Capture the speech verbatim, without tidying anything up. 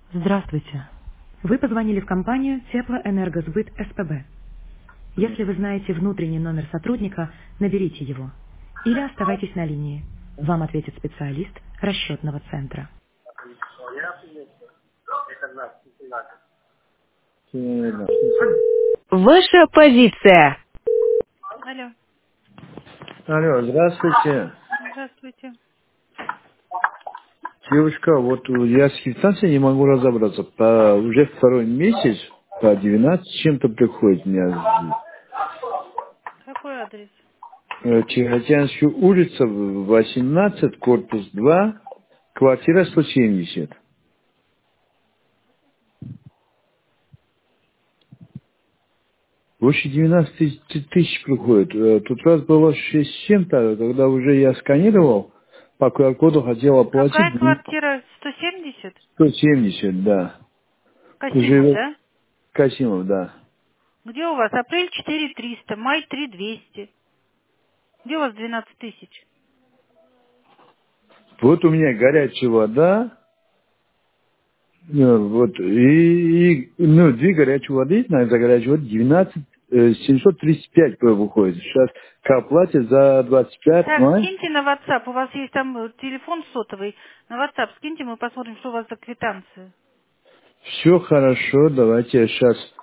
Здравствуйте. Вы позвонили в компанию Теплоэнергосбыт СПБ. Если вы знаете внутренний номер сотрудника, наберите его. Или оставайтесь на линии. Вам ответит специалист расчетного центра. Ваша позиция. Алло, Алло, здравствуйте. здравствуйте. Девушка, вот я с квитанцией не могу разобраться. По, уже второй месяц по двенадцать с чем-то приходит мне. Какой адрес? Э, Тихоокеанская улица, восемнадцать, корпус два, квартира сто семьдесят. Больше двенадцать тысяч тысяч приходит. Э, Тут раз было шесть с чем-то, когда уже я сканировал, по ку ар коду хотел Какая оплатить квартира? сто семьдесят? сто семьдесят, да. Касимов, Уже да? Касимов, да. Где у вас? Апрель четыре триста, май три двести. Где у вас двенадцать тысяч? Вот у меня горячая вода, ну, вот, и, и, ну, две горячие воды, на за горячую воду двенадцать, э, семьсот тридцать пять выходит. Сейчас к оплате за двадцать пять Так, мая. скиньте на WhatsApp, у вас есть там э, телефон сотовый. На WhatsApp скиньте, мы посмотрим, что у вас за квитанция. Все хорошо, давайте я сейчас